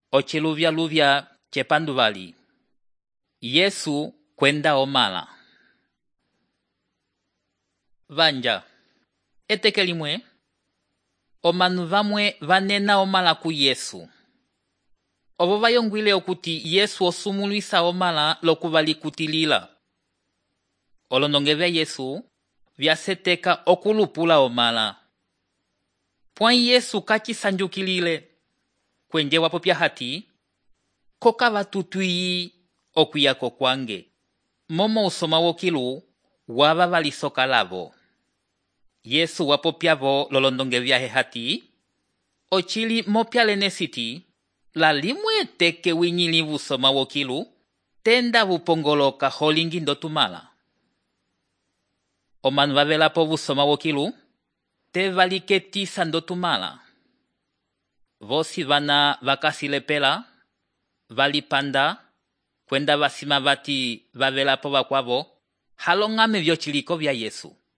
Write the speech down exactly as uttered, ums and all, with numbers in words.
Ochiluvya-luvya chepanduvali. Yesu kwenda omala. Vanja. Eteke limwe, omanu vamwe vanena omala ku Yesu. Ovo vayongwile okuti Yesu osumulwisa omala lokuvalikutilila. Olondonge vya Yesu vyaseteka okulupula omala. Pwai Yesu kachisanjukilile. Kwenje wapopya hati, koka vatutuyi okuyako kwange. Momo usoma wokilu, wava valisoka lavo. Yesu wapopyavo lolondonge vyahe hati, ochili mopyalene siti, la limwe teke winyili vusoma wokilu, tenda vupongoloka holingi ndotumala. Omanu vavelapo vusoma wokilu, te valiketisa ndotumala. Vosi vana vakasilepela, valipanda, kwenda vasima vati vavelapo vakwavo, halongame vyochiliko vya Yesu.